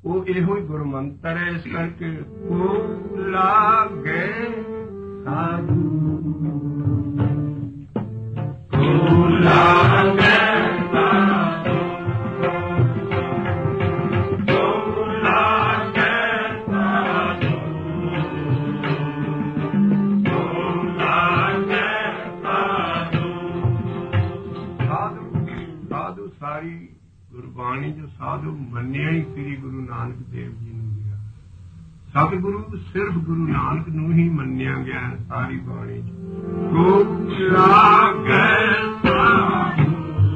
वो इहो ही गुरमंत्र है। इस करके को लागे साधु, को लागे गुरबाणी जो साधु मन्निया ही श्री गुरु नानक देव जी ने गया। सतगुरु सिर्फ गुरु नानक नू ही मन्निया गया है सारी बाणी को लागे साधु,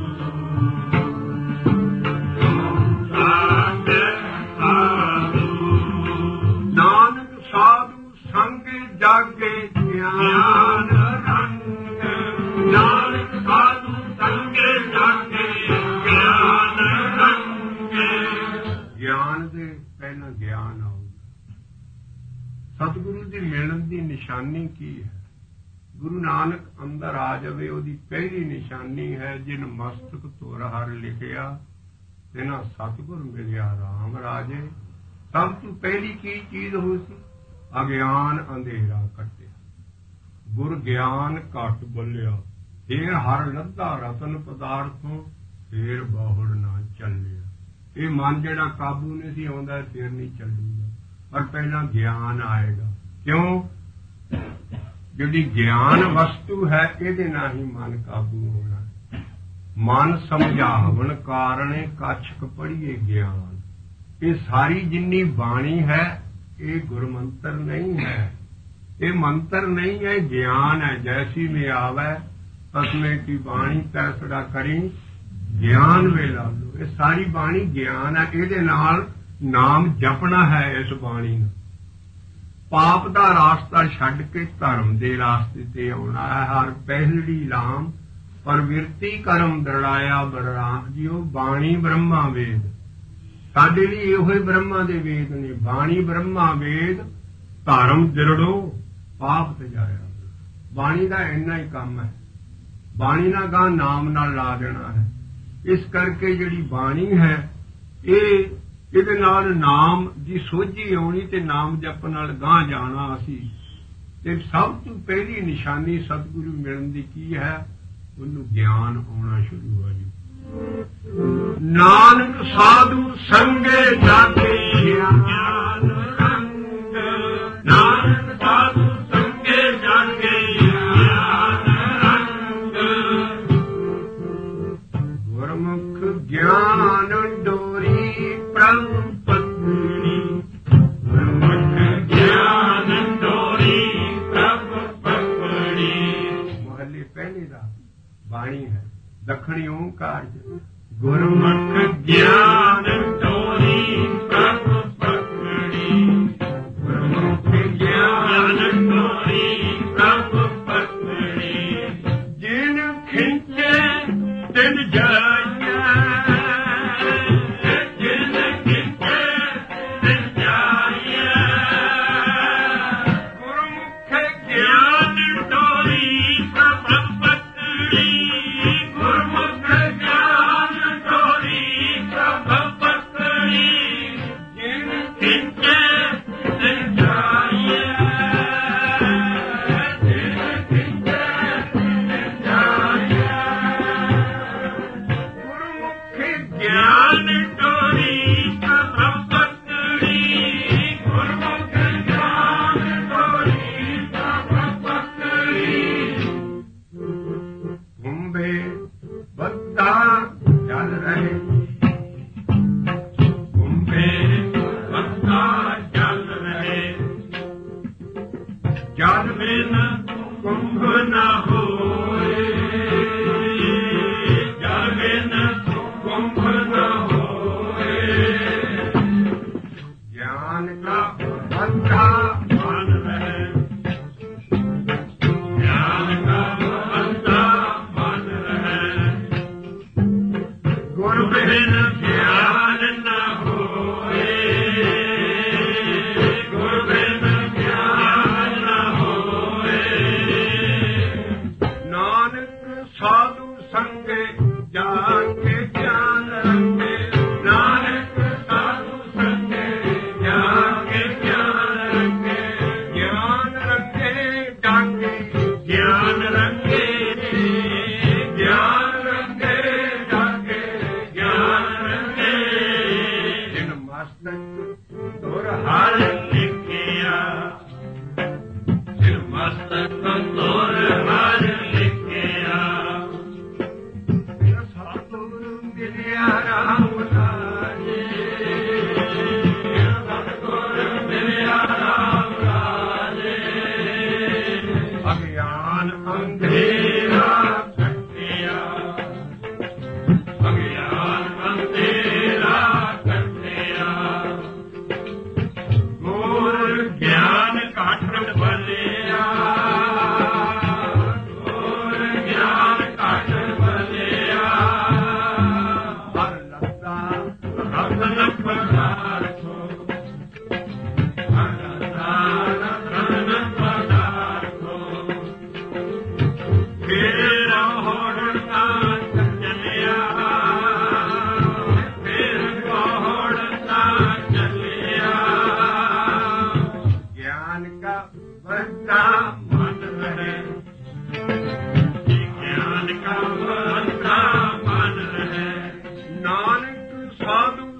नानक साधु संग जागे ज्ञान रंग, नानक साधु संग जागे ज्ञान दे पहला ज्ञान आऊगा। सतगुरु की मिलन की निशानी की है? गुरु नानक अंदर आ जाए उसकी पहली निशानी है जिन मस्तक तोर हर लिखिया तिना सतगुर मिलिया राम राजे। सब तो पहली की चीज हो सी? अज्ञान अंधेरा कटिया, गुर ज्ञान घट बोलिया, फिर हर लद्दा रतन पदार्थों, फिर बाहुड़ ना चलिया। ये मन जेड़ा काबू नहीं सी आउंदा फिर नहीं चलूगा, पर पहला ज्ञान आएगा। क्यों? जिहड़ी ज्ञान वस्तु है इहदे नाल ही मन काबू होना है। मन समझावन कारणे कछक पढ़िए ज्ञान। ये सारी जिन्नी बाणी है ये गुरमंत्र नहीं है, ये मंत्र नहीं है, ज्ञान है। जैसी में आवे तस्में की बाणी तैसड़ा करी ज्ञान वे ला लो। ये सारी बाणी ज्ञान है, इहदे नाल नाम जपना है। इस बाणी नूं पाप दा रास्ता छड्ड के धर्म दे रास्ते ते आउणा है। हर पहलड़ी लाम प्रवृत्ति करम दरड़ाया बलराम जीओ। बाणी ब्रह्मा वेद साडे लई इहो ही ब्रह्मा दे वेद ने। बाणी ब्रह्मा वेद धर्म दरड़ो पाप तजाया। बाणी दा इन्ना ही काम है। बाणी ना गां नाम नाल ला देना है। इस करके जिहड़ी बाणी है ਇਹਦੇ ਨਾਲ नाम की सोझी आउणी ते नाम जप नाल गां जाना। असी ते सब तो पहली निशानी सतगुरु मिलन दी की है? उन्नू ज्ञान आउणा शुरू हो जी। नानक साधु संगे जाके ज्ञान रंग, नानक साधु संगे जाके ज्ञान रंग। गुरमुख ज्ञान डोरी प्रभु पत्नी, गुरमुख ज्ञान डोरी प्रभु पत्नी। मोहल्ले पहले दा बाणी है दखणी ओंकार। गुरमुख ज्ञान डोरी प्रभु पत्नी, गुरमुख ज्ञान डोरी प्रभु पत्नी। जिन खिंचे तिन जाया,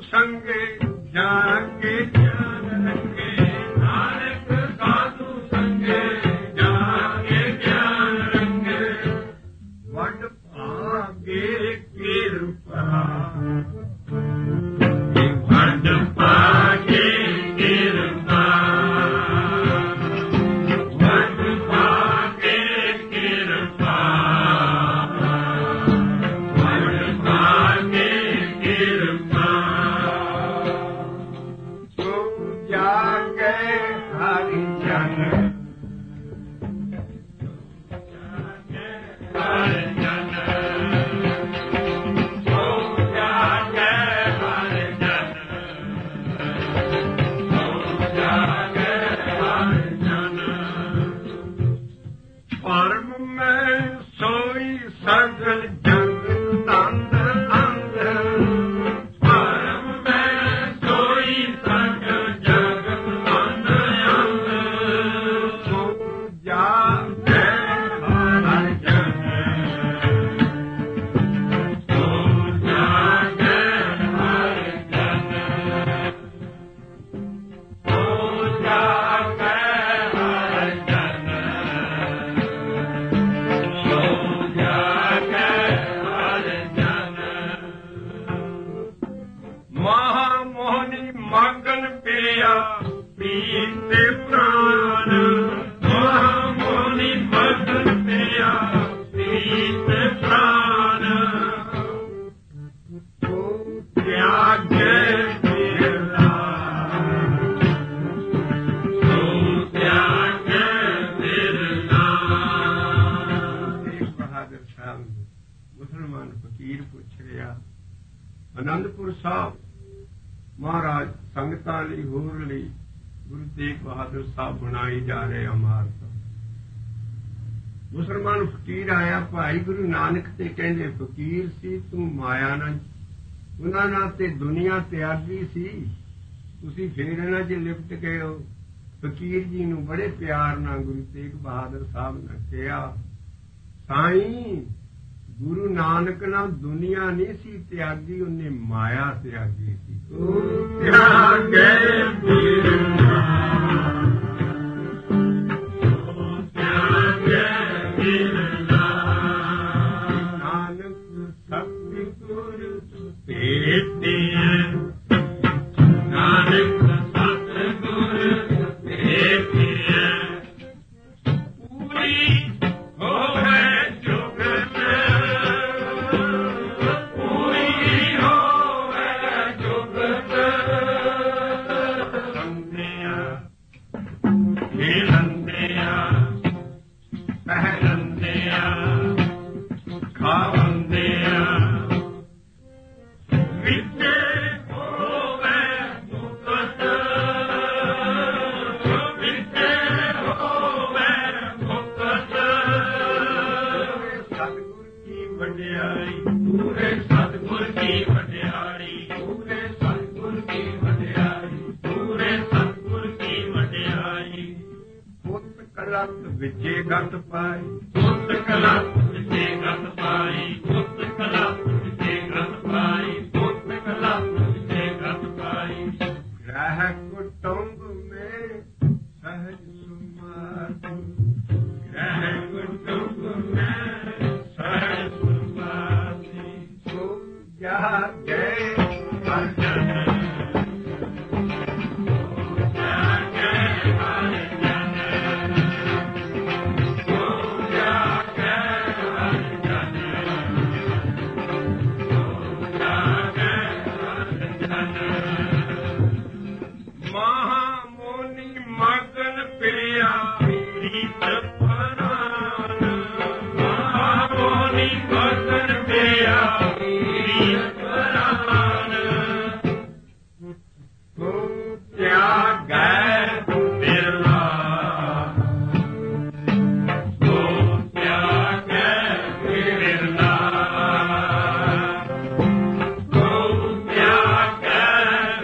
ਸੰਗੇ ਜਾਗੇ ਗਿਆਨ ਰੰਗੇ ਨਾਨਕ ਸਾਧੂ ਸੰਗੇ ਜਾਗੇ ਗਿਆਨ ਰੰਗੇ ਵੱਡ ਭਾਗੇ ਕਿਰਪਾ ਵੱਡ ਭਾਗੇ ਕਿਰਪਾ ਵੱਡ ਭਾਗੇ ਕਿਰਪਾ ਵੱਡ ਭਾਗੇ ਕਿਰਪਾ ਸੋ ਜਾਗੇ ਹਰਿ ਜਨ ਹਰਿ ਜਨ ਸੋ ਜਾਗੇ ਹਰਿ ਜਨ ਸੋ ਜਾਗੇ ਹਰਿ ਜਨ ਪਰਮ ਮੈਂ ਸੋਈ ਸਗਲ ਜਗ ਤੰਦ ਅੰਗ ਪਰਮ ਮੈਂ ਸੋਈ ਸਗਲ ਜਗ ਤੰਦ ਅੰਗ ਸੋ ਜਾਗੇ ਹਰਿ ਜਨ ਸੋ ਜਾਗੇ ਹਰਿ ਜਨ ਸੋ ਜਾਗੇ ਹਰਿ ਜਨ ਸੋ ਜਾਗੇ ਹਰਿ ਜਨ ਮਹਾ ਮੋਹਨੀ ਮਗਨ ਪਿਆ ਪੀਤੇ ਪ੍ਰਾਨ ਮਹਾ ਮੋਹਨੀ ਮਗਨ ਪਿਆ ਪੀਤੇ ਪ੍ਰਾਨ ਸੋ ਤਿਆਗੇ ਬਿਰਲਾ ਸੋ ਤਿਆਗੇ ਬਿਰਲਾ ਤੇਗ ਬਹਾਦਰ ਸਾਹਿਬ ਨੂੰ ਮੁਸਲਮਾਨ ਫਕੀਰ ਪੁੱਛ ਰਿਹਾ ਆਨੰਦਪੁਰ ਸਾਹਿਬ ਮਹਾਰਾਜ ਸੰਗਤਾਂ ਲਈ ਹੋਰ ਲਈ ਗੁਰੂ ਤੇਗ ਬਹਾਦਰ ਸਾਹਿਬ ਬਣਾਈ ਜਾ ਰਹੇ ਇਮਾਰਤ ਮੁਸਲਮਾਨ ਫਕੀਰ ਆਇਆ ਭਾਈ ਗੁਰੂ ਨਾਨਕ ਤੇ ਕਹਿੰਦੇ ਫਕੀਰ ਸੀ ਤੂੰ ਮਾਇਆ ਨਾਲ ਉਹਨਾਂ ਨਾਲ ਤੇ ਦੁਨੀਆ ਤਿਆਗੀ ਸੀ ਤੁਸੀਂ ਫੇਰ ਇਹਨਾਂ 'ਚ ਲਿਪਟ ਗਏ ਹੋ ਫਕੀਰ ਜੀ ਨੂੰ ਬੜੇ ਪਿਆਰ ਨਾਲ ਗੁਰੂ ਤੇਗ ਬਹਾਦਰ ਸਾਹਿਬ ਨੇ ਕਿਹਾ ਸਾਈਂ ਗੁਰੂ ਨਾਨਕ ਨਾਲ ਦੁਨੀਆ ਨਹੀਂ ਸੀ ਤਿਆਗੀ ਉਹਨੇ ਮਾਇਆ ਤਿਆਗੀ ਸੀ ਤਿਆਗੇ ਬਿਰਲਾ ਤਿਆਗੇ ਬਿਰਲਾ ਨਾਨਕ ਸਤਿਗੁਰ ਭੇਟਿਆ ਨਾਨਕ ਸਤਿਗੁਰ ਭੇਟਿਆ ਪੂਰੀ ਹੋਵੇ ਜੁਗਤ ਪੂਰੀ ਹੋਵੇ ਜੁਗਤ ਸੰਧਿਆ ਮਿਲੰਦਿਆ ਪਹਿਲੰਦਿਆ ਖਾਵੰਦਿਆ ਵਿਚੇ ਹੋਵੇ ਜੁਗਤ ਵਿਚੇ ਹੋਵੇ ਜੁਗਤ ਸਤਿਗੁਰ ਕੀ ਵਡਿਆਈ ਪੂਰੇ ਸਤਿਗੁਰ ਕੀ ਵਡਿਆਈ ਪੂਰੇ ਸਤਿਗੁਰ ਕੀ ਵਡਿਆਈ ਪੂਰੇ ਸਤਿਗੁਰ ਕੀ ਵਡਿਆਈ ਪੁੱਤ ਕਲਤ ਵਿਚੇ ਗਤ ਪਾਈ ਪੁੱਤ ਕਲਤ ਵਿਚੇ ਗਤ ਪਾਈ ਪੁੱਤ ਕਲਤ ਵਿਚੇ ਗਤ ਪਾਈ ਪੁੱਤ ਕਲਤ ਵਿਚੇ ਗਤ ਪਾਈ ਗ੍ਰਹਿ ਕੁਟੁੰਬ ਮੇ ਸਹਜ ਸੁਮਾਤੁ ਗ੍ਰਹਿ ਕੁਟੁੰਬ ਮੇ ਸਹਜ ਸੁਮਾਤੁ ਸੋ ਜਾਗੇ ਹਰਿ ਜਨ ਜਾਗੇ ਹਰਿ ਜਨ ਸੋ ਜਾਗੇ ਹਰਿ ਜਨ ਸੋ ਜਾਗੇ ਹਰਿ ਜਨ ਮਹਾ ਮੋਨੀ ਮਗਨ ਪਿਆ ਪ੍ਰੀਤ ਪ੍ਰਾਨ ਮਹਾ ਮੋਨੀ ਮਗਨ ਪਿਆ ਪ੍ਰੀਤ ਪ੍ਰਾਨ ਸੋ ਤਿਆਗੈ ਬਿਰਲਾ ਸੋ ਤਿਆਗੈ ਬਿਰਲਾ ਸੋ ਤਿਆਗੈ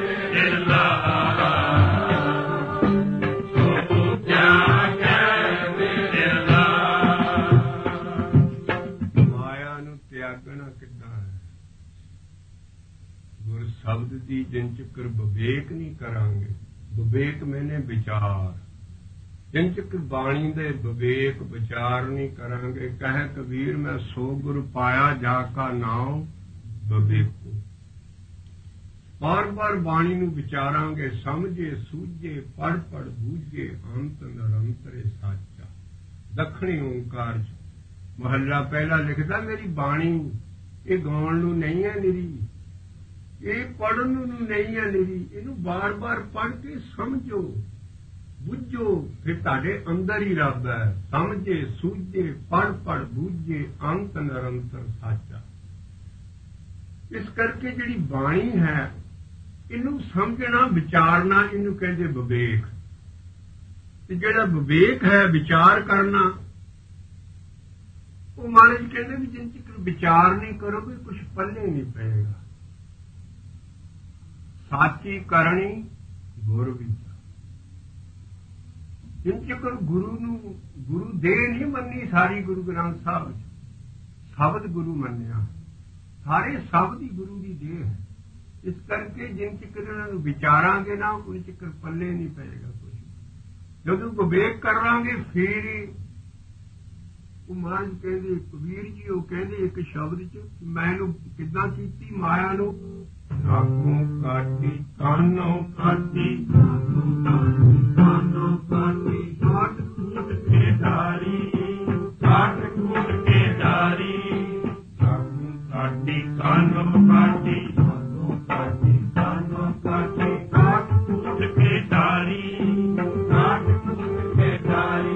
ਸ਼ਬਦ ਦੀ ਜਿਨ ਚੱਕਰ ਵਿਵੇਕ ਨਹੀਂ ਕਰਾਂਗੇ। ਵਿਵੇਕ ਮੈਨੇ ਵਿਚਾਰ, ਜਿਨ ਚੱਕਰ ਬਾਣੀ ਦੇ ਵਿਵੇਕ ਵਿਚਾਰ ਨਹੀਂ ਕਰਾਂਗੇ। ਕਹੇ ਕਬੀਰ ਮੈਂ ਸੋ ਗੁਰ ਪਾਇਆ ਜਾ ਕਾ ਨਾਮ ਵਿਵੇਕੋ। ਬਾਰ ਬਾਰ ਬਾਣੀ ਨੂੰ ਵਿਚਾਰਾਂਗੇ, ਸਮਝੇ ਸੂਝੇ ਪੜ ਪੜ ਬੂਝੇ ਅੰਤ ਨਿਰੰਤਰੇ ਸਾਚਾ। ਦੱਖਣੀ ਓਂਕਾਰ ਮਹੱਲਾ ਪਹਿਲਾ ਲਿਖਦਾ ਮੇਰੀ ਬਾਣੀ ਇਹ ਗਾਉਣ ਨੂੰ ਨਹੀਂ ਹੈ ਨਿਰੀ, ਇਹ ਪੜਨ ਨੂੰ ਨਹੀਂ ਹੈ ਨਿਰੀ। ਇਹਨੂੰ ਬਾਰ ਬਾਰ ਪੜ ਕੇ ਸਮਝੋ ਬੁੱਝੋ, ਫਿਰ ਤੁਹਾਡੇ ਅੰਦਰ ਹੀ ਰੱਬ ਹੈ। ਸਮਝੇ ਸੂਝੇ ਪੜ ਪੜ ਬੂਝੇ ਅੰਤ ਨਿਰੰਤਰ ਸਾਚਾ। ਇਸ ਕਰਕੇ ਜਿਹੜੀ ਬਾਣੀ ਹੈ ਇਹਨੂੰ ਸਮਝਣਾ ਵਿਚਾਰਨਾ ਇਹਨੂੰ ਕਹਿੰਦੇ ਵਿਵੇਕ। ਤੇ ਜਿਹੜਾ ਵਿਵੇਕ ਹੈ ਵਿਚਾਰ ਕਰਨਾ, ਉਹ ਮਹਾਰਾਜ ਕਹਿੰਦੇ ਵੀ ਜਿੰਨ ਚਿਰ ਵਿਚਾਰ ਨਹੀਂ ਕਰੋਗੇ ਕੁਛ ਪੱਲੇ ਨਹੀਂ ਪਏਗਾ। ਸਾਚੀ ਕਰਨੀ ਗੁਰ ਵਿਚਾਰ। ਜਿੰਨ ਚਿਰ ਗੁਰੂ ਨੂੰ ਗੁਰੂ ਦੇ ਨਹੀਂ ਮੰਨੀ ਸਾਰੀ ਗੁਰੂ ਗ੍ਰੰਥ ਸਾਹਿਬ ਸ਼ਬਦ ਗੁਰੂ ਮੰਨਿਆ, ਸਾਰੇ ਸ਼ਬਦ ਹੀ ਗੁਰੂ ਦੀ ਦੇਹ ਹੈ। ਇਸ ਕਰਕੇ ਜਿੰਨ ਚਿਰ ਇਹਨਾਂ ਨੂੰ ਵਿਚਾਰਾਂਗੇ ਨਾ ਉਨ ਚਿਰ ਪੱਲੇ ਨਹੀਂ ਪਏਗਾ ਕੁਛ। ਜਦੋਂ ਵਿਵੇਕ ਕਰਾਂਗੇ ਫਿਰ ਹੀ ਉਹ ਮਹਾਰਾਜ ਕਹਿੰਦੇ ਕਬੀਰ ਜੀ ਉਹ ਕਹਿੰਦੇ ਇੱਕ ਸ਼ਬਦ ਚ ਮੈਨੂੰ ਕਿੱਦਾਂ ਕੀਤੀ ਮਾਇਆ ਨੂੰ। ਆਖੋਂ ਕਾਟੀ ਕਾਨੋਂ ਕਾਟੀ ਕਾਨੋਂ ਕਾਟੀ ਕਾਟ ਕੂਟ ਕੇ ਧਾਰੀ ਕਾਟ ਕੂਟ ਕੇ ਧਾਰੀ। ਆਖੋਂ ਕਾਟੀ ਕਾਨੋਂ ਕਾਟੀ ਕਾਨੋਂ ਕਾਟੀ ਕਾਨੋਂ ਕਾਟੀ ਕਾਟ ਕੂਟ ਕੇ ਧਾਰੀ ਕਾਟ ਕੂਟ ਕੇ ਧਾਰੀ।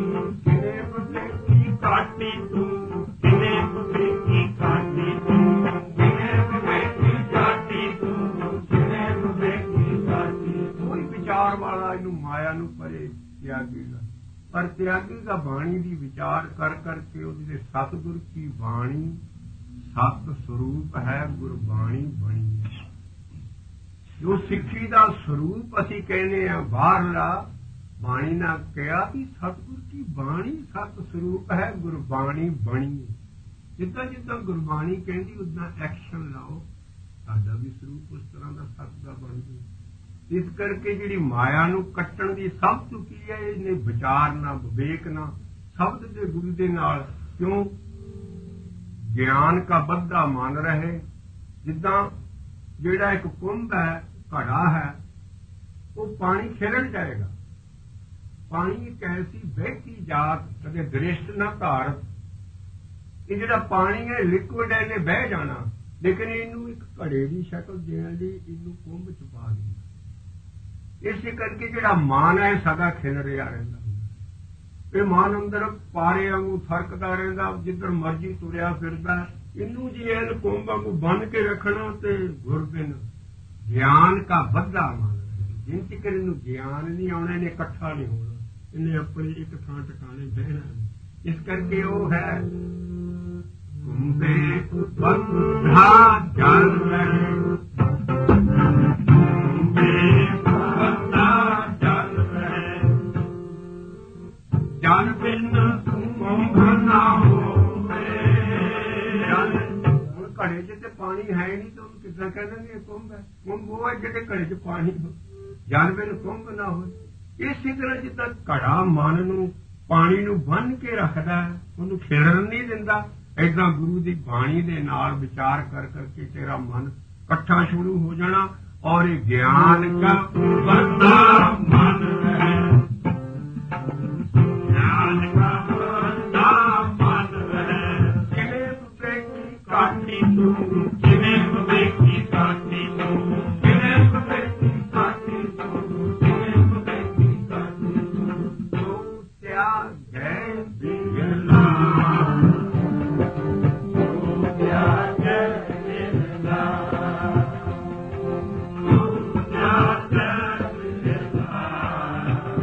ਕਾਟੀ ਤੂੰ ਕਿਨੇ ਬਵੇਕੀ ਕਾਟੀ ਤੂੰ ਕਿਨੇ ਬਵੇਕੀ ਕਾਟੀ ਤੂੰ ਕਿਨੇ ਬਵੇਕੀ ਕਾਟੀ। ਕੋਈ ਵਿਚਾਰ ਵਾਲਾ ਇਹਨੂੰ ਮਾਇਆ ਨੂੰ ਪਰੇ ਤਿਆਗੇਗਾ, ਪਰ ਤਿਆਗੇਗਾ ਬਾਣੀ ਦੀ ਵਿਚਾਰ ਕਰ ਕਰਕੇ। ਉਹਦੇ ਸਤਿਗੁਰ ਕੀ ਬਾਣੀ ਸਤ ਸਰੂਪ ਹੈ, ਗੁਰਬਾਣੀ ਬਣੀ ਹੈ। ਜੋ ਸਿੱਖੀ ਦਾ ਸਰੂਪ ਅਸੀਂ ਕਹਿੰਦੇ ਹਾਂ ਬਾਹਰਲਾ, ਬਾਣੀ ਨਾ ਕਿਹਾ ਵੀ ਸਤਿਗੁਰ ਕੀ ਬਾਣੀ ਸਤ ਸਰੂਪ ਹੈ, ਗੁਰਬਾਣੀ ਬਣੀ। ਜਿੱਦਾਂ ਜਿੱਦਾਂ ਗੁਰਬਾਣੀ ਕਹਿੰਦੀ ਉਦਾਂ ਐਕਸ਼ਨ ਲਾਓ, ਸਾਡਾ ਵੀ ਸਰੂਪ ਉਸ ਤਰ੍ਹਾਂ ਦਾ ਸਤ ਦਾ ਬਣ ਜੂ। ਇਸ ਕਰਕੇ ਜਿਹੜੀ ਮਾਇਆ ਨੂੰ ਕੱਟਣ ਦੀ ਸਭ ਤੋਂ ਕੀ ਹੈ, ਇਹਨੇ ਵਿਚਾਰ ਨਾ ਵਿਵੇਕ ਨਾ ਸ਼ਬਦ ਦੇ ਗੁਰੂ ਦੇ ਨਾਲ। ਕਿਉਂ ਗਿਆਨ ਕਾ ਬੱਧਾ ਮਨ ਰਹੇ। ਜਿੱਦਾਂ ਜਿਹੜਾ ਇੱਕ ਕੁੰਭ ਹੈ ਘੜਾ ਹੈ, ਉਹ ਪਾਣੀ ਖਿਲਣ ਜਾਏਗਾ। ਪਾਣੀ ਇੱਕ ਐਸੀ ਬਹਿਤੀ ਜਾਤ ਕਦੇ ਦ੍ਰਿਸ਼ਟ ਨਾ ਧਾਰਤ। ਇਹ ਜਿਹੜਾ ਪਾਣੀ ਹੈ ਲਿਕੁਇਡ ਹੈ, ਇਹਨੇ ਬਹਿ ਜਾਣਾ, ਲੇਕਿਨ ਇਹਨੂੰ ਇੱਕ ਘੜੇ ਦੀ ਸ਼ਕਲ ਦੇਣ ਲਈ ਇਹਨੂੰ ਕੁੰਭ ਚ ਪਾ ਦੇਣਾ। ਇਸੇ ਕਰਕੇ ਜਿਹੜਾ ਮਨ ਹੈ ਸਦਾ ਖਿਲ ਰਿਹਾ ਰਹਿੰਦਾ। ਇਹ ਮਨ ਅੰਦਰ ਪਾਰੇ ਵਾਂਗੂ ਫਰਕਦਾ ਰਹਿੰਦਾ, ਜਿੱਧਰ ਮਰਜ਼ੀ ਤੁਰਿਆ ਫਿਰਦਾ। ਇਹਨੂੰ ਜੇ ਇਹ ਕੁੰਭ ਵਾਂਗੂ ਬੰਨ ਕੇ ਰੱਖਣਾ ਤੇ ਗੁਰਬਿਨ ਗਿਆਨ ਕਾ ਬੱਧਾ ਮਨ। ਜਿੰਨ ਚਿਰ ਇਹਨੂੰ ਗਿਆਨ ਨਹੀਂ ਆਉਣਾ ਇਹਨੇ ਇਕੱਠਾ ਨਹੀਂ ਹੋਣਾ, ਇਹਨੇ ਆਪਣੀ ਇੱਕ ਥਾਂ ਟਿਕਾਣੇ ਬਹਿਣਾ। ਇਸ ਕਰਕੇ ਉਹ ਹੈ ਕੁੰਭੇ ਬੱਧਾ ਜਲ ਰਹੇ, ਕੁੰਭੇ ਬੱਧਾ ਜਲ ਰਹੇ, ਜਲ ਬਿਨ ਕੁੰਭ ਨਾ ਹੋਵੇ। ਹੁਣ ਘੜੇ ਚ ਤੇ ਪਾਣੀ ਹੈ ਨਹੀਂ ਤਾਂ ਉਹਨੂੰ ਕਿੱਦਾਂ ਕਹਿ ਦੇਣਗੇ ਕੁੰਭ ਹੈ। ਕੁੰਭ ਉਹ ਹੈ ਜਿਹੜੇ ਘੜੇ ਚ ਪਾਣੀ ਜਲ ਬਿਨ ਕੁੰਭ ਨਾ ਹੋਵੇ। ਇਸੇ ਤਰ੍ਹਾਂ ਜਿੱਦਾਂ ਘੜਾ ਮਨ ਨੂੰ ਪਾਣੀ ਨੂੰ ਬੰਨ੍ਹ ਕੇ ਰੱਖਦਾ, ਉਹਨੂੰ ਖਿਲਰਨ ਨਹੀਂ ਦਿੰਦਾ, ਏਦਾਂ ਗੁਰੂ ਦੀ ਬਾਣੀ ਦੇ ਨਾਲ ਵਿਚਾਰ ਕਰ ਕਰਕੇ ਤੇਰਾ ਮਨ ਇਕੱਠਾ ਸ਼ੁਰੂ ਹੋ ਜਾਣਾ। ਔਰ ਇਹ ਗਿਆਨ ਕਾ ਬੱਧਾ ਮਨ ਹੈ, ਗਿਆਨ ਕਾ ਬੱਧਾ ਮਨ ਹੈ। ਕਿਵੇਂ ਬਵੇਕੀ ਕਾਟੀ ਤੂੰ ਕਿਵੇਂ ਬਵੇਕੀ ਕਾਟੀ ਤੂੰ ਕਿਵੇਂ ਬਵੇਕੀ ਕਾਟੀ ਤੂੰ ਕਿਵੇਂ ਬਵੇਕੀ ਕਾਟੀ ਤੂੰ। ਤੂੰ ਤਿਆਗ ਹੈ ਬਿਗਲਾ, ਤੂੰ ਤਿਆਗ ਹੈ ਬਿਗਲਾ, ਤੂੰ ਤਿਆਗ ਹੈ ਬਿਗਲਾ।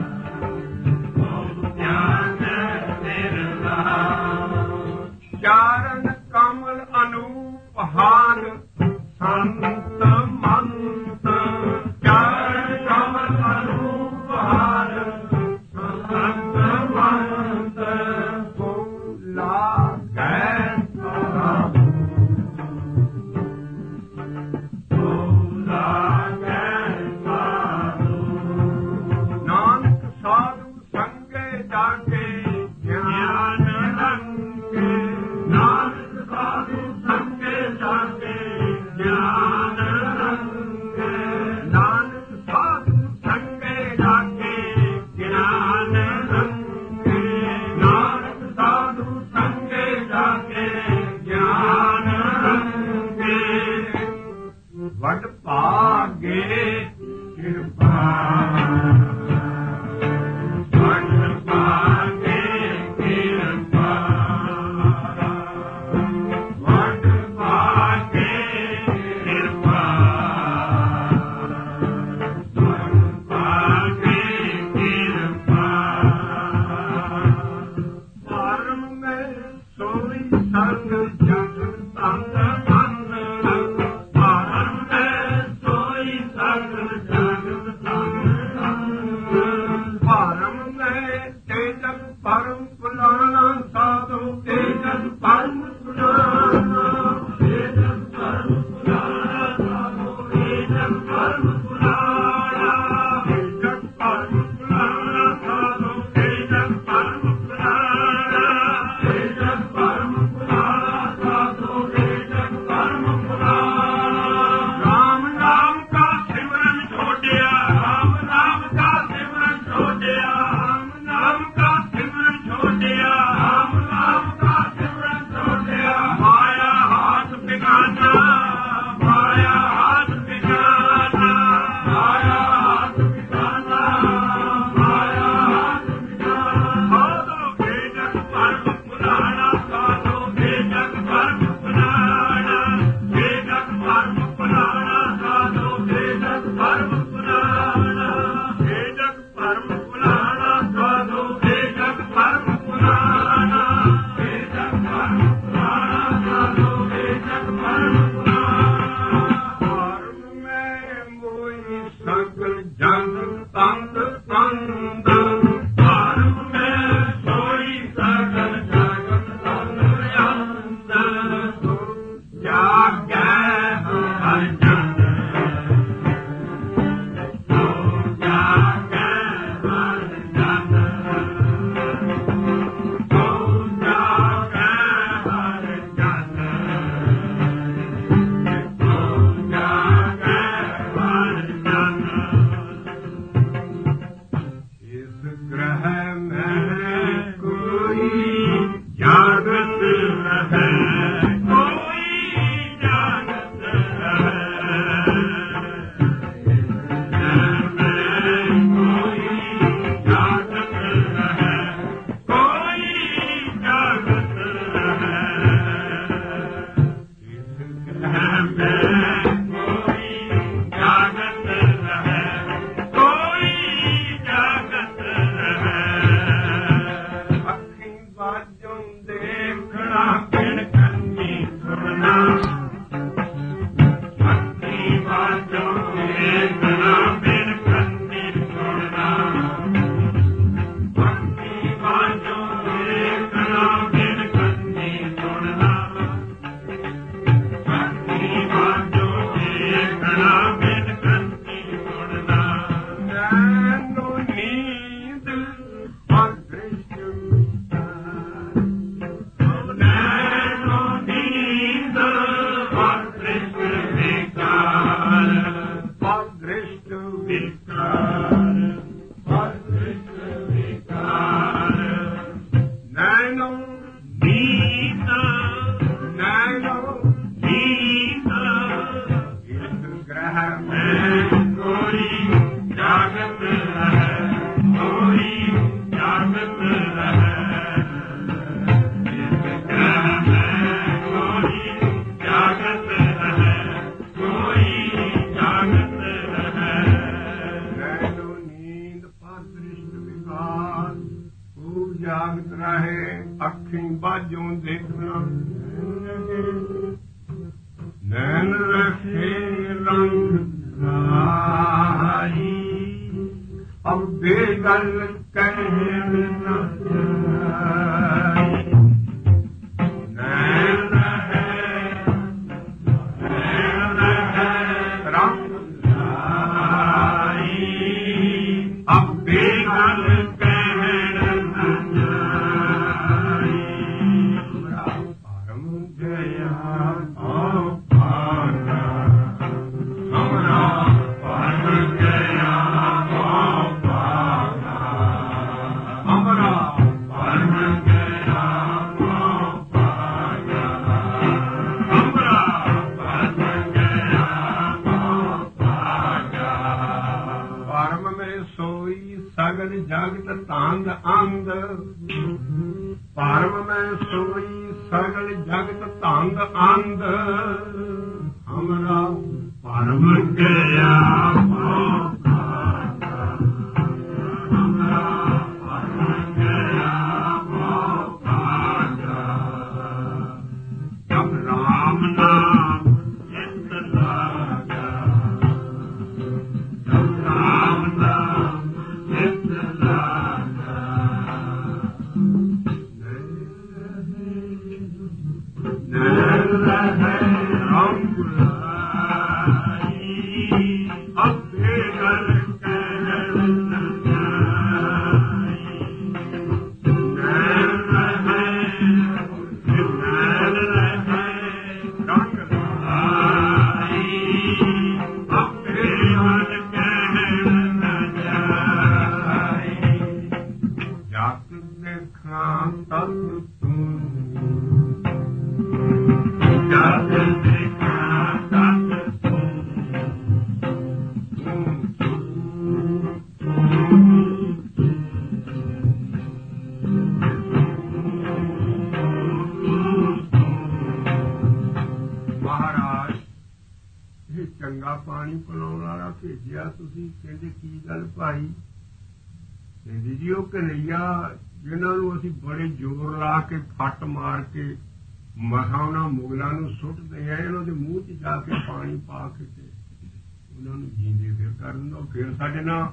ਪਾਣੀ ਪਿਲਾਉਣ ਵਾਲਾ ਭੇਜਿਆ ਤੁਸੀਂ? ਕਹਿੰਦੇ ਕੀ ਗੱਲ ਭਾਈ? ਕਹਿੰਦੇ ਜੀ ਉਹ ਕਨਈਆ ਜਿਹਨਾਂ ਨੂੰ ਅਸੀਂ ਬੜੇ ਜ਼ੋਰ ਲਾ ਕੇ ਫੱਟ ਮਾਰ ਕੇ ਮਸਾਂ ਉਹਨਾਂ ਮੁਗਲਾਂ ਨੂੰ ਸੁੱਟਦੇ ਆ, ਇਹਨਾਂ ਦੇ ਮੂੰਹ 'ਚ ਜਾ ਕੇ ਪਾਣੀ ਪਾ ਕੇ ਤੇ ਉਹਨਾਂ ਨੂੰ ਜੀਂਦੇ ਫਿਰ ਕਰ ਦਿੰਦਾ। ਫਿਰ ਸਾਡੇ ਨਾਲ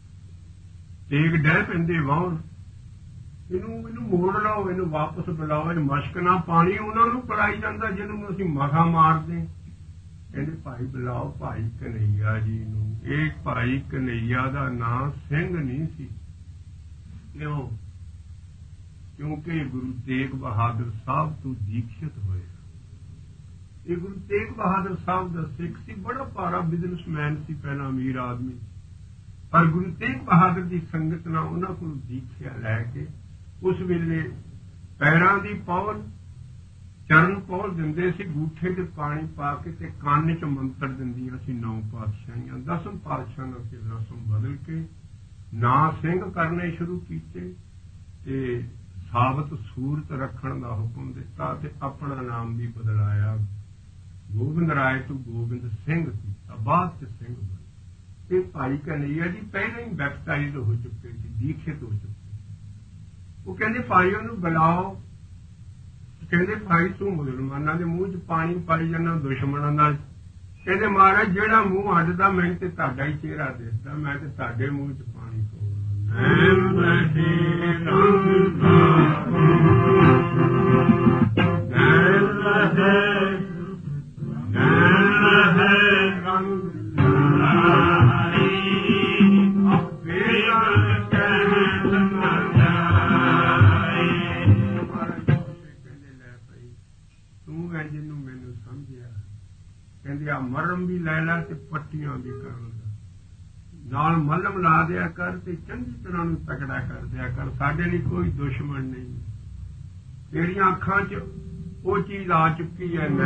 ਤੇਗ ਡਹਿ ਪੈਂਦੇ ਵਾਹੁਣ, ਇਹਨੂੰ ਮੋੜ ਲਾਓ, ਇਹਨੂੰ ਵਾਪਸ ਬੁਲਾਓ, ਇਹ ਮਸ਼ਕ ਨਾਲ ਪਾਣੀ ਉਹਨਾਂ ਨੂੰ ਪਿਲਾਈ ਜਾਂਦਾ ਜਿਹਨੂੰ ਅਸੀਂ ਮਸਾਂ ਮਾਰਦੇ। ਕਹਿੰਦੇ ਭਾਈ ਬੁਲਾਓ ਭਾਈ ਕਨਈਆ ਜੀ ਨੂੰ। ਇਹ ਭਾਈ ਕਨਈਆ ਦਾ ਨਾਂ ਸਿੰਘ ਨਹੀਂ ਸੀ। ਕਿਉਂ? ਕਿਉਂਕਿ ਗੁਰੂ ਤੇਗ ਬਹਾਦਰ ਸਾਹਿਬ ਤੋਂ ਦੀਕਸ਼ਿਤ ਹੋਏ। ਇਹ ਗੁਰੂ ਤੇਗ ਬਹਾਦਰ ਸਾਹਿਬ ਦਾ ਸਿੱਖ ਸੀ, ਬੜਾ ਭਾਰਾ ਬਿਜ਼ਨਸਮੈਨ ਸੀ, ਪਹਿਲਾਂ ਅਮੀਰ ਆਦਮੀ, ਪਰ ਗੁਰੂ ਤੇਗ ਬਹਾਦਰ ਦੀ ਸੰਗਤ ਨਾਲ ਉਹਨਾਂ ਕੋਲ ਦੀਖਿਆ ਲੈ ਕੇ ਉਸ ਵੇਲੇ ਪੈਰਾਂ ਦੀ ਪੌਲ, ਚਰਨ ਪੌਲ ਦਿੰਦੇ ਸੀ, ਗੂਠੇ 'ਚ ਪਾਣੀ ਪਾ ਕੇ ਤੇ ਕੰਨ 'ਚ ਮੰਤਰ ਦਿੰਦੀਆਂ ਸੀ 9 ਪਾਤਸ਼ਾਹੀਆਂ। 10ਵੇਂ ਪਾਤਸ਼ਾਹ ਨੇ ਫਿਰ ਰਸਮ ਬਦਲ ਕੇ ਨਾਂ ਸਿੰਘ ਕਰਨੇ ਸ਼ੁਰੂ ਕੀਤੇ ਤੇ ਸਾਬਤ ਸੂਰਤ ਰੱਖਣ ਦਾ ਹੁਕਮ ਦਿੱਤਾ ਤੇ ਆਪਣਾ ਨਾਮ ਵੀ ਬਦਲਾਇਆ। ਗੋਬਿੰਦ ਰਾਏ ਤੋਂ ਗੋਬਿੰਦ ਸਿੰਘ ਕੀਤਾ, ਬਾਅਦ 'ਚ ਸਿੰਘ ਬਣੇ। ਇਹ ਭਾਈ ਕਨਈਆ ਜੀ ਪਹਿਲਾਂ ਹੀ ਬੈਪਟਾਈਜ਼ ਹੋ ਚੁੱਕੇ ਸੀ, ਦੀਖਿਤ ਹੋ ਚੁੱਕੇ। ਉਹ ਕਹਿੰਦੇ ਭਾਈ ਉਹਨੂੰ ਬੁਲਾਓ। ਕਹਿੰਦੇ ਭਾਈ ਤੂੰ ਮੁਸਲਮਾਨਾਂ ਦੇ ਮੂੰਹ 'ਚ ਪਾਣੀ ਪਾਈ ਜਾਂਦਾ, ਦੁਸ਼ਮਣਾਂ ਦਾ। ਕਹਿੰਦੇ ਮਹਾਰਾਜ ਜਿਹੜਾ ਮੂੰਹ ਅੱਡਦਾ ਮੈਨੂੰ ਤੇ ਤੁਹਾਡਾ ਹੀ ਚਿਹਰਾ ਦਿਸਦਾ, ਮੈਂ ਤੇ ਤੁਹਾਡੇ ਮੂੰਹ 'ਚ ਪਾਣੀ ਜਿਹਨੂੰ ਮੈਨੂੰ ਸਮਝਿਆ। ਕਹਿੰਦੇ ਆ ਮਰਮ ਵੀ ਲੈ ਲੈ ਤੇ ਪੱਟੀਆਂ ਵੀ ਕਰ ਨਾਲ ਮੱਲਮ ਲਾ ਦਿਆ ਕਰ ਤੇ ਚੰਗੀ ਤਰ੍ਹਾਂ ਨੂੰ ਤਕੜਾ ਕਰ ਦਿਆ ਕਰ, ਸਾਡੇ ਲਈ ਕੋਈ ਦੁਸ਼ਮਣ ਨਹੀਂ। ਤੇਰੀਆਂ ਅੱਖਾਂ 'ਚ ਉਹ ਚੀਜ਼ ਆ ਚੁੱਕੀ ਹੈ,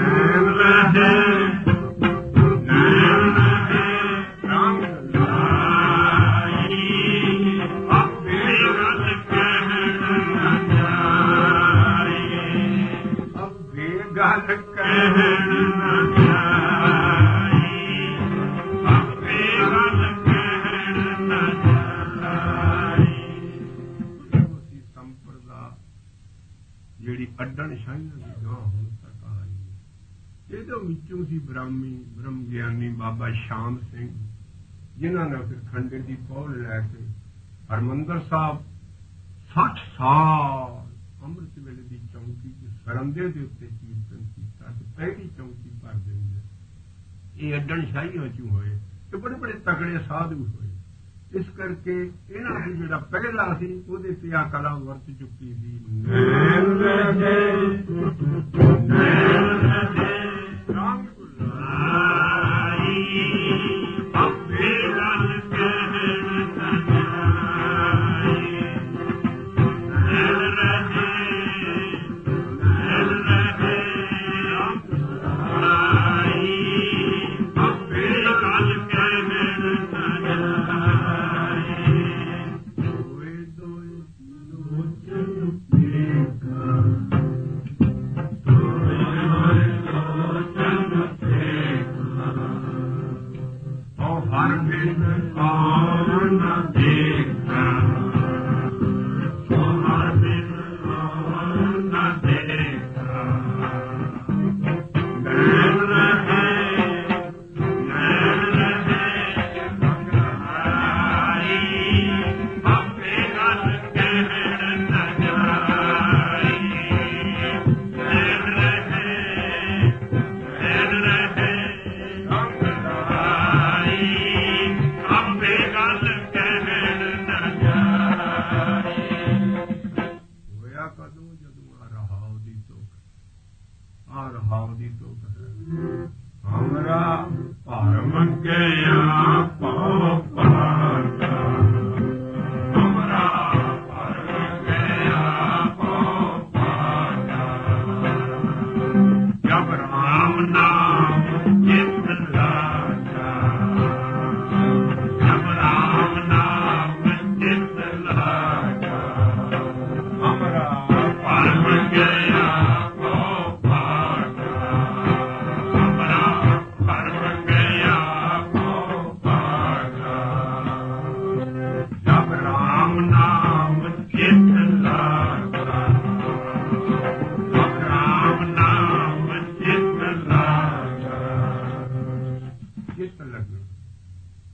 ਜਿਹੜੀ ਅੱਡਣ ਸ਼ਾਹੀਆਂ ਦੀ ਗਾਂ ਹੁਣ ਤੱਕ ਆਈ। ਇਹਦੇ ਵਿੱਚੋਂ ਸੀ ਬ੍ਰਹਮ ਗਿਆਨੀ ਬਾਬਾ ਸ਼ਾਮ ਸਿੰਘ, ਜਿਨ੍ਹਾਂ ਨੇ ਫਿਰ ਖੰਡੇ ਦੀ ਪੌਲ ਲੈ ਕੇ ਹਰਿਮੰਦਰ ਸਾਹਿਬ 60 ਸਾਲ ਅੰਮ੍ਰਿਤ ਵੇਲੇ ਦੀ ਚੌਂਕੀ 'ਚ ਸਰੰਦੇ ਦੇ ਉੱਤੇ ਕੀਰਤਨ ਕੀਤਾ ਤੇ ਪਹਿਲੀ ਚੌਂਕੀ ਭਰ ਦਿੰਦੇ। ਇਹ ਅੱਡਣ ਸ਼ਾਹੀਆਂ 'ਚੋਂ ਹੋਏ ਤੇ ਬੜੇ ਬੜੇ ਤਕੜੇ ਸਾਧੂ ਹੋਏ। ਇਸ ਕਰਕੇ ਇਹਨਾਂ ਦੀ ਜਿਹੜਾ ਪਹਿਲਾ ਸੀ ਉਹਦੇ ਤੇ ਆ ਕਲਾ ਵਰਤ ਚੁੱਕੀ ਸੀ।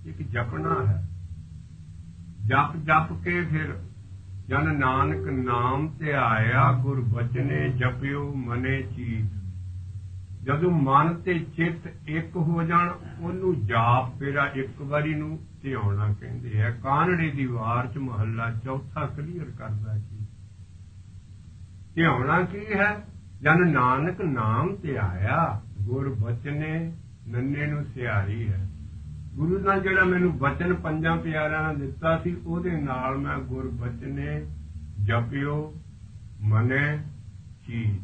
ਇੱਕ ਜਪਣਾ ਹੈ। ਜਪ ਜਪ ਕੇ ਫਿਰ ਜਨ ਨਾਨਕ ਨਾਮ ਧਿਆਇਆ ਗੁਰ ਬਚਨੇ ਜਪਿਓ ਮਨੇ ਚੀਤ। ਜਦੋਂ ਮਨ ਤੇ ਚਿੱਤ ਇੱਕ ਹੋ ਜਾਣ ਉਹਨੂੰ ਜਾਪ ਫੇਰਾ ਇੱਕ ਵਾਰੀ ਨੂੰ ਧਿਆਉਣਾ ਕਹਿੰਦੇ ਹੈ। ਕਾਨੜੇ ਦੀ ਵਾਰ ਚ ਮਹੱਲਾ ਚੌਥਾ ਕਲੀਅਰ ਕਰਦਾ ਕੀ ਧਿਆਉਣਾ ਕੀ ਹੈ। ਜਨ ਨਾਨਕ ਨਾਮ ਧਿਆਇਆ ਗੁਰ ਬਚਨੇ ਨੰਨੇ ਨੂੰ ਸਿਆਰੀ ਹੈ। ਗੁਰੂ ਨਾਲ ਜਿਹੜਾ ਮੈਨੂੰ ਬਚਨ ਪੰਜਾਂ ਪਿਆਰਿਆਂ ਨਾਲ ਦਿੱਤਾ ਸੀ ਉਹਦੇ ਨਾਲ ਮੈਂ ਗੁਰ ਬਚਨੇ ਜਪਿਓ ਮਨੇ ਚੀਤ।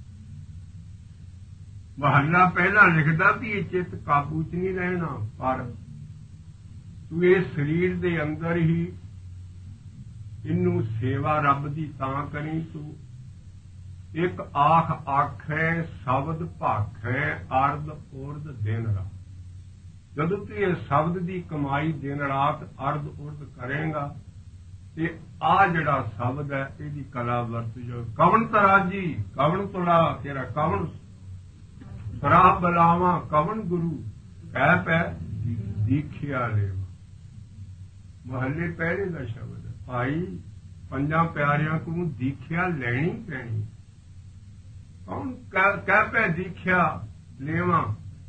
ਮਹੱਲਾ ਪਹਿਲਾ ਲਿਖਦਾ ਵੀ ਇਹ ਚਿੱਤ ਕਾਬੂ ਚ ਨਹੀਂ ਰਹਿਣਾ, ਪਰ ਤੂੰ ਇਹ ਸਰੀਰ ਦੇ ਅੰਦਰ ਹੀ ਇਹਨੂੰ ਸੇਵਾ ਰੱਬ ਦੀ ਤਾਂ ਕਰੀ। ਤੂੰ ਇੱਕ ਆਖ ਆਖੈ ਸ਼ਬਦ ਭਾਖੈ ਅਰਧ ਉਰਧ ਦਿਨ ਰਾਤ। ਜਦੋਂ ਤੂੰ ਇਹ ਸ਼ਬਦ ਦੀ ਕਮਾਈ ਦਿਨ ਰਾਤ ਅਰਧ ਉਰਧ ਕਰੇਗਾ ਤੇ ਆ ਜਿਹੜਾ ਸ਼ਬਦ ਹੈ ਇਹਦੀ ਕਲਾ ਵਰਤ ਜੋ। ਕਵਣ ਤਰਾਜੀ ਕਵਣ ਤੁਲਾ ਤੇਰਾ ਕਵਣ ਸਰਾਹ ਬਲਾਵਾ ਕਵਣ ਗੁਰੂ ਕਹਿ ਪੈ ਦੀਖਿਆ ਲੈਵਾ। ਮਹੱਲੇ ਪਹਿਲੇ ਦਾ ਸ਼ਬਦ ਹੈ। ਭਾਈ ਪੰਜਾਂ ਪਿਆਰਿਆਂ ਨੂੰ ਦੀਖਿਆ ਲੈਣੀ ਪੈਣੀ। ਕੌਣ ਕਹਿ ਪੈ ਦੀਖਿਆ ਲੈਵਾ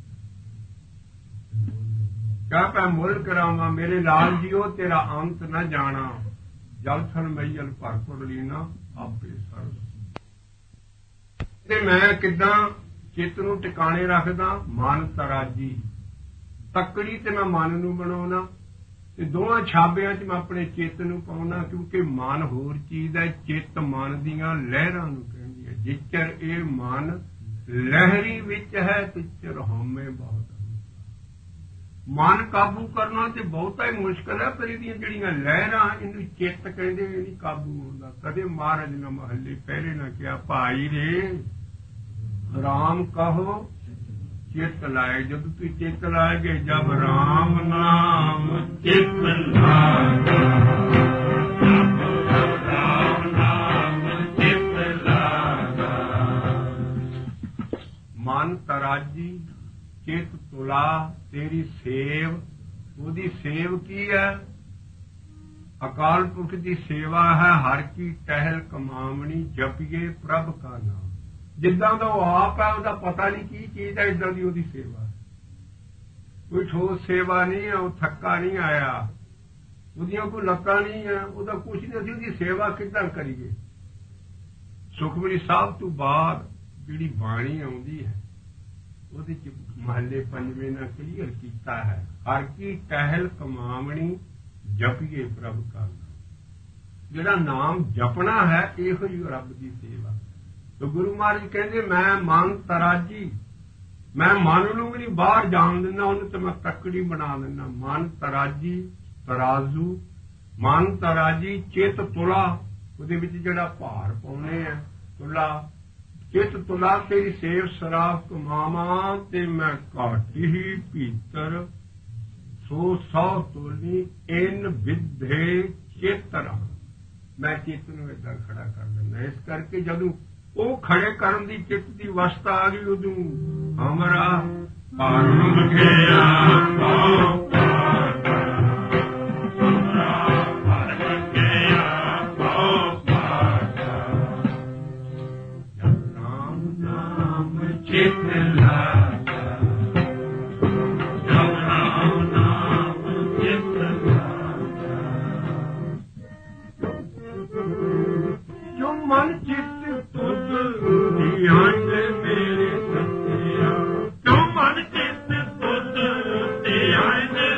ਕਹਿ ਪੈ ਮੁੱਲ ਕਰਾਵਾਂ। ਮੇਰੇ ਲਾਲ ਜੀਓ ਤੇਰਾ ਅੰਤ ਨਾ ਜਾਣਾ। ਜਲ ਥਲ ਮਈਲ ਭਰਪੁਰ ਲੀਨਾ ਆਪੇ ਸਰਬ। ਤੇ ਮੈਂ ਕਿੱਦਾਂ ਚਿੱਤ ਨੂੰ ਟਿਕਾਣੇ ਰੱਖਦਾ। ਮਨ ਤਰਾਜੀ ਤੱਕੜੀ ਤੇ ਮੈਂ ਮਨ ਨੂੰ ਬਣਾਉਣਾ ਤੇ ਦੋਵਾਂ ਛਾਬਿਆਂ 'ਚ ਮੈਂ ਆਪਣੇ ਚਿੱਤ ਨੂੰ ਪਾਉਣਾ। ਕਿਉਂਕਿ ਮਨ ਹੋਰ ਚੀਜ਼ ਹੈ। ਚਿੱਤ ਮਨ ਦੀਆਂ ਲਹਿਰਾਂ ਨੂੰ ਕਹਿੰਦੀ ਹੈ। ਜਿਚਰ ਇਹ ਮਨ ਲਹਿਰੀ ਵਿੱਚ ਹੈ ਤਿਚਰ ਹਉਮੈ ਬਹੁਤ। ਮਨ ਕਾਬੂ ਕਰਨਾ ਤੇ ਬਹੁਤਾ ਹੀ ਮੁਸ਼ਕਲ ਹੈ, ਪਰ ਇਹਦੀਆਂ ਜਿਹੜੀਆਂ ਲਹਿਰਾਂ ਇਹਨੂੰ ਚਿੱਤ ਕਹਿੰਦੇ, ਇਹ ਨਹੀਂ ਕਾਬੂ ਹੁੰਦਾ। ਕਦੇ ਮਹਾਰਾਜ ਨੇ ਮਹੱਲੇ ਪਹਿਲੇ ਨਾ ਕਿਹਾ ਭਾਈ ਰੇ ਰਾਮ ਕਹੋ ਚਿੱਤ ਲਾਏ। ਜਦੋਂ ਤੂੰ ਚਿੱਤ ਲਾਏਗੇ ਜਬ ਰਾਮ ਨਾਮ ਚਿੱਤ ਲਾਏ ਮਨ ਤਰਾਜੀ ਚਿੱਤ ਤੁਲਾ ਤੇਰੀ ਸੇਵ। ਉਹਦੀ ਸੇਵ ਕੀ ਹੈ? ਅਕਾਲ ਪੁਰਖ ਦੀ ਸੇਵਾ ਹੈ। ਹਰ ਕੀ ਟਹਿਲ ਕਮਾਵਣੀ ਜਪੀਏ ਪ੍ਰਭ ਕਾ ਨਾਮ। ਜਿੱਦਾਂ ਦਾ ਉਹ ਆਪ ਹੈ ਉਹਦਾ ਪਤਾ ਨਹੀਂ ਕੀ ਚੀਜ਼ ਹੈ, ਏਦਾਂ ਦੀ ਉਹਦੀ ਸੇਵਾ। ਕੋਈ ਠੋਸ ਸੇਵਾ ਨਹੀਂ ਹੈ, ਉਹ ਥੱਕਾ ਨਹੀਂ ਆਇਆ, ਉਹਦੀਆਂ ਕੋਈ ਲੱਤਾਂ ਨਹੀਂ ਹੈ, ਉਹਦਾ ਕੁਛ ਨਹੀਂ। ਅਸੀਂ ਉਹਦੀ ਸੇਵਾ ਕਿੱਦਾਂ ਕਰੀਏ? ਸੁਖਮਨੀ ਸਾਹਿਬ ਤੋਂ ਬਾਅਦ ਜਿਹੜੀ ਬਾਣੀ ਆਉਂਦੀ ਹੈ ਉਹਦੇ ਚ ਮਹੱਲੇ ਪੰਜਵੇਂ ਨਾਲ ਕਲੀਅਰ ਕੀਤਾ ਹੈ। ਹਰ ਕੀ ਟਹਿਲ ਕਮਾਵਣੀ ਜਪੀਏ ਪ੍ਰਭ ਕਾ ਨਾਮ। ਜਿਹੜਾ ਨਾਮ ਜਪਣਾ ਹੈ ਇਹੋ ਹੀ ਰੱਬ ਦੀ ਸੇਵਾ। ਤੇ ਗੁਰੂ ਮਹਾਰਾਜ ਕਹਿੰਦੇ ਮੈਂ ਮਨ ਤਰਾਜੀ, ਮੈਂ ਮਨ ਨੂੰ ਵੀ ਨਹੀਂ ਬਾਹਰ ਜਾਣ ਦਿੰਦਾ, ਉਹਨੂੰ ਤੇ ਮੈਂ ਤੱਕੜੀ ਬਣਾ ਦਿੰਦਾ। ਮਨ ਤਰਾਜੀ ਤਰਾਜ਼ੂ, ਮਨ ਤਰਾਜੀ ਚਿੱਤ ਤੁਲਾ, ਉਹਦੇ ਵਿੱਚ ਜਿਹੜਾ ਭਾਰ ਪਾਉਣੇ ਆ ਤੁਲਾ। ਚਿੱਤ ਤੁਲਾ ਤੇਰੀ ਸੇਵ ਸਰਾਫ ਕਮਾਵਾਂ ਤੇ ਮੈਂ ਘਾਟ ਹੀ ਭੀਤਰ ਸੋ ਸੌ ਤੋਲੀ ਇਨ ਵਿਧੇ ਚੇਤਰਾ। ਮੈਂ ਚਿੱਤ ਨੂੰ ਏਦਾਂ ਖੜਾ ਕਰ ਦਿੰਦਾ। ਇਸ ਕਰਕੇ ਜਦੋਂ ਉਹ ਖੜੇ ਕਰਨ ਦੀ ਚਿੱਤ ਦੀ ਅਵਸਥਾ ਆ ਗਈ ਉਦੋਂ ਹਮਰਾ ਪਰਮ ਗਿਆ ਮੇਰੇ ਸੱਤਿਆ। ਜੋ ਮਨ ਚਿੱਤ ਤੁਧ ਧਿਆਏ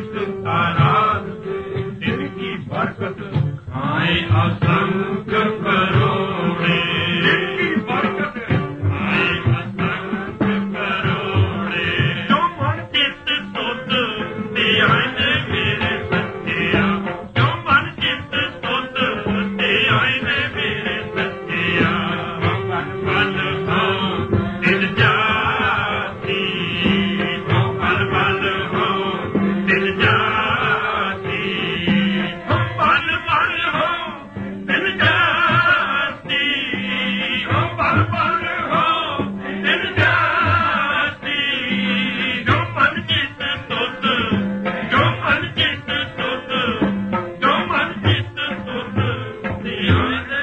चित आराधते जिनकी बरकत खाए असंग करोड़े, जिनकी बरकत खाए असंग करोड़े। जो मन चित सुध ते आईने मेरे सच्चिया, जो मन चित सुध ते आईने मेरे सच्चिया। मन मन हो दिल जाती, मन मन हो दिल जाती, मन मन हो दिल जाती, मन मन हो दिल जाती। जो मन चित सुध, जो मन चित सुध, जो मन चित सुध ते आईने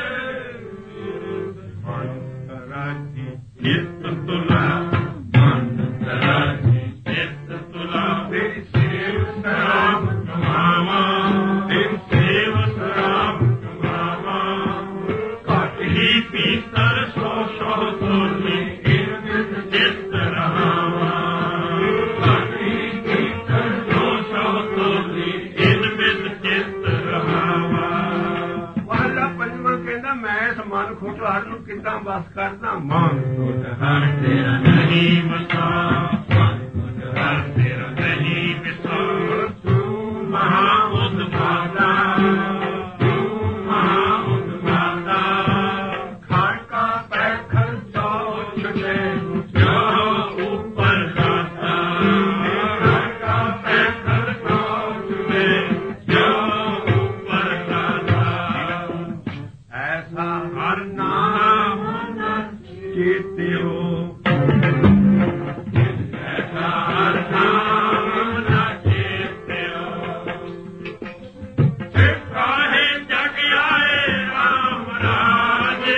मन तराजी चित तुला, मन तराजी चित तुला। तेरी सेव सराम कमावा, तेरी सेव सराम कमावा। घट ही भीतर सौ सौ तोली इर्द चित रहावा, घट ही भीतर सौ सौ तोली इर्द चित रहावा। ਵਾਲਾ ਪੰਜਵਾਂ ਕਹਿੰਦਾ ਮੈਂ ਇਸ ਮਨ ਖੋਟਹਾਰ ਨੂੰ ਕਿੱਦਾਂ ਬਸ ਕਰਦਾ। ਮਨ ਖੋਟਹਾਰ ਤੇਰਾ ਨਹੀਂ ਵਸਾ, ਮਨ ਖੋਟਹਾਰ ਤੇਰਾ ਨਹੀਂ ਵਸਾ। ਤੂੰ ਮਹਾ ਉਦਮਾਤਾ, ਤੂੰ ਮਹਾ ਉਦਮਾਤਾ। ਖਾੜਕਾ ਪੈਖਰ ਜੋ ਛੁਟੇ ਜੋ ਉੱਪਰ ਜਾਤਾ, ਖਾੜਕਾ ਪੈਖਰ ਜੋ ਛੁਟੇ ਜੋ ਉੱਪਰ ਜਾਤਾ। ऐसा हर नाम चेत्यो, ऐसा हर नाम न चेत्यो। काहे जग आए राम राजे,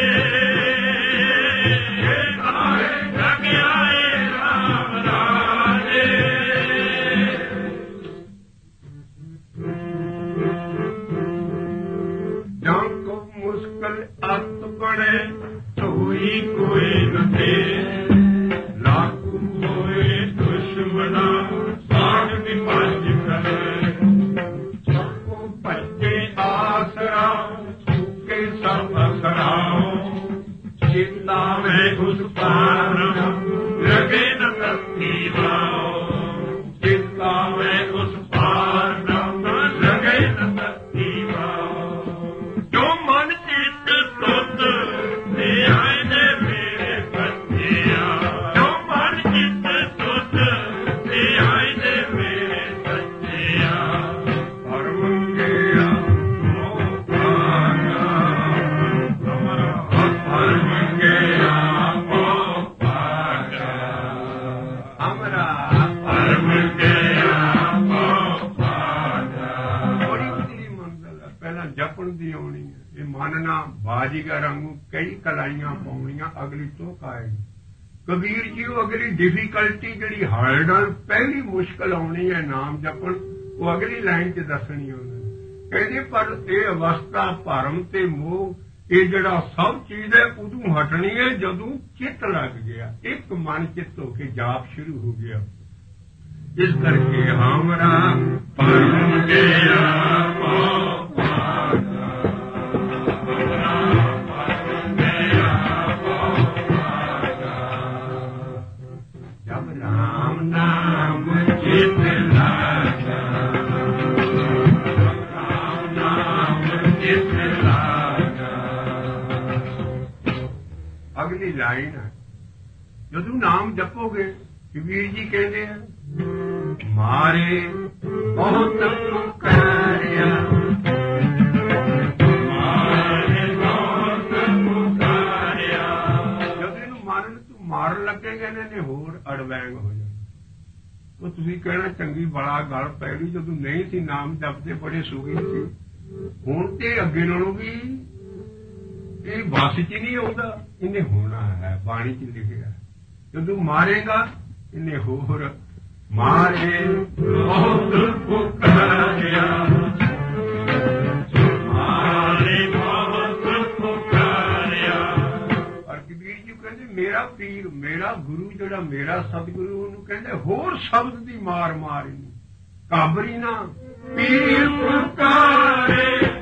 काहे जग आए राम राजे। जब को मुश्किल अत पड़े सोई कोई न दे, लाखों होए दुश्मना साठ विपज करे। सबको बच्चे आसरा सूखे सब असराओ, चिंता में उस पार लगे न तस्ती लाओ, चिंता में उस पार लगे न तस्ती लाओ। जो मन चित सुध ते आईने मेरे सच्चिया, जो मन चित सुध ते आईने मेरे सच्चिया। परम गया ओ पागा, परम गया ओ पागा, हमरा परम गया ओ पागा। बड़ी उतली मंजिल है, पहला जपण दी आउणी है। ਇਹ ਮਨ ਨਾ ਬਾਜੀਗਰ ਵਾਂਗੂ ਕਈ ਕਲਾਈਆਂ ਪਾਉਣੀਆਂ, ਅਗਲੀ ਤੋਂ ਆਏਗੀ। ਕਬੀਰ ਜੀ ਉਹ ਅਗਲੀ ਡਿਫੀਕਲਟੀ ਜਿਹੜੀ ਹਾਰਡਲ ਪਹਿਲੀ ਮੁਸ਼ਕਲ ਆਉਣੀ ਹੈ ਨਾਮ ਜਪਣ, ਉਹ ਅਗਲੀ ਲਾਈਨ 'ਚ ਦੱਸਣੀ ਉਹਨੇ। ਕਹਿੰਦੇ ਪਰ ਇਹ ਅਵਸਥਾ ਭਰਮ ਤੇ ਮੋਹ ਇਹ ਜਿਹੜਾ ਸਭ ਚੀਜ਼ ਹੈ ਉਦੋਂ ਹਟਣੀ ਹੈ ਜਦੋਂ ਚਿੱਤ ਲੱਗ ਗਿਆ, ਇੱਕ ਮਨ ਚਿੱਤ ਹੋ ਕੇ ਜਾਪ ਸ਼ੁਰੂ ਹੋ ਗਿਆ। ਇਸ ਕਰਕੇ ਹਮਰਾ ਪਰਮ ਗਿਆ राम नाम चित लागा, राम नाम चित लागा। अगली लाइन है, जदू नाम जपोगे कबीर जी कहते हैं मारे बहुत पुकारिया, मारे बहुत पुकारिया। जब इनू मारन तू मारन लगेगा इन्हें होर अड़वैंग हो जाए। तो तुसीं कहना चंगी बड़ा गल पैड़ी, जदों नहीं सी नाम जपते बड़े सुखी सी, हुण ते अगे नालों भी ये बस च नहीं आउंदा, इन्हें होना है, बाणी च लिखिया। जदों मारेगा इन्हें होर मारे बहुत पुकारिया, मारे बहुत पुकारिया। और कबीर जी कहते मेरा पीर मेरा गुरु जड़ा मेरा सतगुरु ਉਹਨੂੰ ਕਹਿੰਦੇ ਹੋਰ ਸ਼ਬਦ ਦੀ ਮਾਰ ਮਾਰ ਇਹਨੂੰ ਕਾਬਰੀ ਨਾ ਪੀਰ ਪੁਕਾਰੇ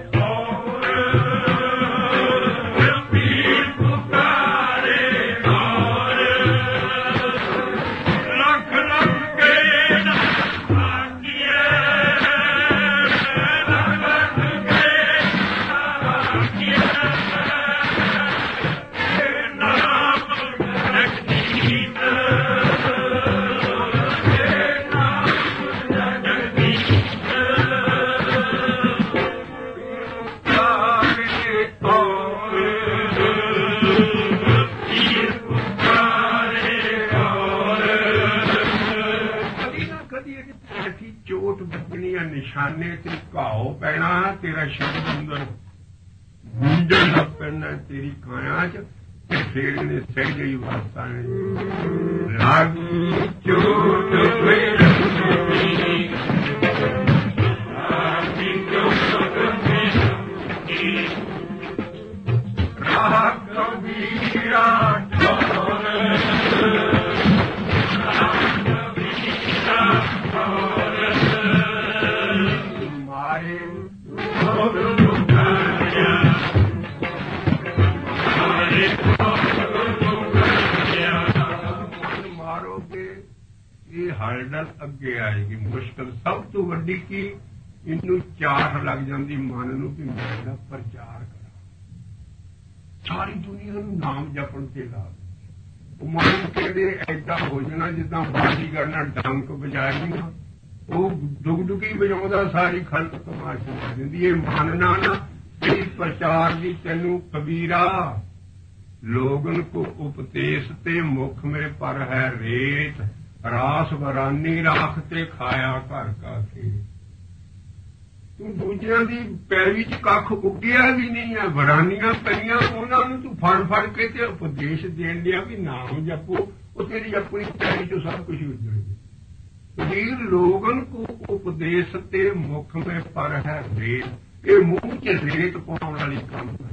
ਨਿਸ਼ਾਨੇ ਤੇ ਘਾਓ ਪੈਣਾ ਤੇਰਾ ਸ਼ਬਦ ਅੰਦਰ ਗੂੰਜਣ ਲੱਗ ਪੈਣਾ ਤੇਰੀ ਕਾਇਆ ਚ ਤੇ ਫੇਰ ਨੇ ਸਹਿ ਗਈ ਵਾਸਤਾ ਨੇ ਲਾਗ ਚੋਟ ਫੇਰ ਰਾਗ ਕਬੀਰਾ ਹਲਡਲ ਅੱਗੇ ਆਏਗੀ ਮੁਸ਼ਕਲ ਸਭ ਤੋਂ ਵੱਡੀ ਕੀ ਇਹਨੂੰ ਚਾਹ ਲੱਗ ਜਾਂਦੀ ਮਨ ਨੂੰ ਕਿ ਮੈਂ ਇਹਦਾ ਪ੍ਰਚਾਰ ਕਰਾਂ ਸਾਰੀ ਦੁਨੀਆ ਨੂੰ ਨਾਮ ਜਪਣ ਤੇ ਲਾ ਉਹ ਮਨ ਕਿਹੜੇ ਐਦਾਂ ਹੋ ਜਾਣਾ ਜਿੱਦਾਂ ਬਾਜੀ ਕਰਨਾ ਡੰਕ ਵਜਾਏਗੀ ਉਹ ਡੁਗਡੁਗੀ ਵਜਾਉਂਦਾ ਸਾਰੀ ਖਲਕ ਤਮਾਸ਼ਾ ਕਰ ਦਿੰਦੀ ਇਹ ਮਨ ਨਾ ਇਹ ਪ੍ਰਚਾਰ ਦੀ ਤੈਨੂੰ ਕਬੀਰਾ ਲੋਗਨ ਕੋ ਉਪਦੇਸ਼ ਤੇ ਮੁਖ ਮੇ ਪਰ ਹੈ ਰੇਤ ਰਾਸ ਵਰਾਨੀ ਰਾਖ ਤੇ ਖਾਇਆ ਘਰ ਕਾ ਕੇ ਤੂੰ ਦੂਜਿਆਂ ਦੀ ਪੈਰੀ ਚ ਕੱਖ ਉੱਗਿਆ ਵੀ ਨਹੀਂ ਹੈ ਵਰਾਨੀਆਂ ਪਈਆਂ ਉਹਨਾਂ ਨੂੰ ਤੂੰ ਫੜ ਕੇ ਤੇ ਉਪਦੇਸ਼ ਦੇਣ ਦਿਆ ਵੀ ਨਾਮ ਜਪੋ ਉਹ ਤੇਰੀ ਆਪਣੀ ਪੈਰੀ ਚੋਂ ਸਭ ਕੁਝ ਉੱਜੜੇਗਾ ਕਬੀਰ ਲੋਗਨ ਕੋ ਉਪਦੇਸ਼ ਤੇ ਮੁਖ ਮੇ ਪਰ ਹੈ ਰੇਤ ਇਹ ਮੂੰਹ ਚ ਰੇਤ ਪਾਉਣ ਵਾਲੀ ਕੰਮ ਹੈ